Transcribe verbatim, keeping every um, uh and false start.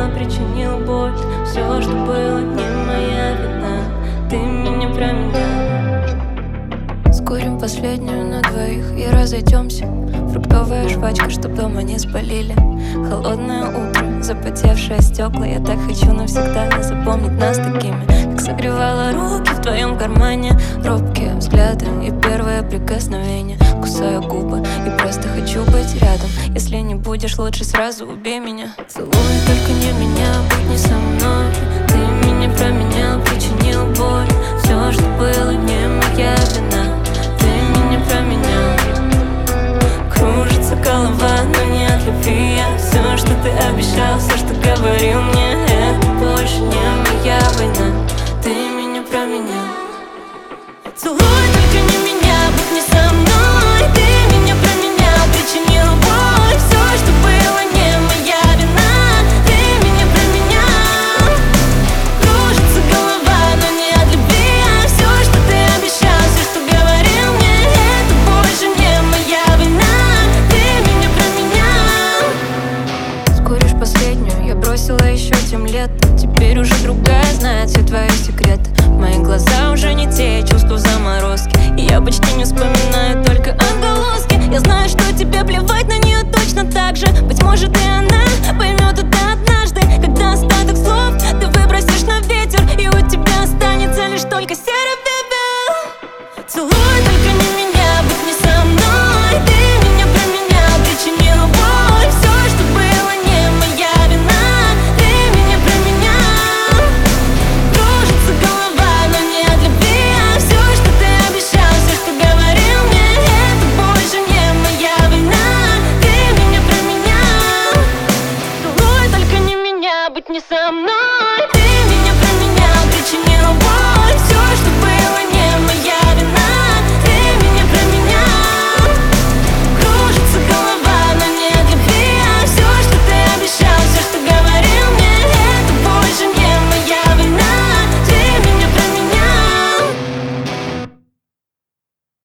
меня причинил боль. Все, что было, не моя вина. Ты меня про меня. Скурим последнюю на двоих и разойдемся. Фруктовая жвачка, чтоб дома не спалили. Холодное утро, запотевшие стекла. Я так хочу навсегда запомнить нас такими, как согревала руки в твоем кармане. Робкие взгляды и первое прикосновение. Кусаю губы и просто хочу быть рядом. Если не будешь, лучше сразу убей меня. Целуй, только не меня, будь не со мной. Ты меня променял, причинил боль. Все, что было, не моя вина. Ты меня променял. Кружится голова, но не от любви. Все, что ты обещал, все, что говорил мне, это больше не моя война. Ты меня променял. Целуй, только не меня, будь не со мной. Ты меня променял, причинил боль. Все, что было, не моя вина. Ты меня променял. Кружится голова, но не от любви. Все, что ты обещал, все, что говорил мне, это больше не моя вина. Ты меня променял. Скуришь последнюю, я бросила еще тем летом. Теперь уже другая знает все твои секреты. Мои глаза уже не те, чувства в заморозке. И я почти не вспоминаю, только отголоски. Я знаю, что тебе плевать на нее точно так же. Быть может, и она поймет это однажды.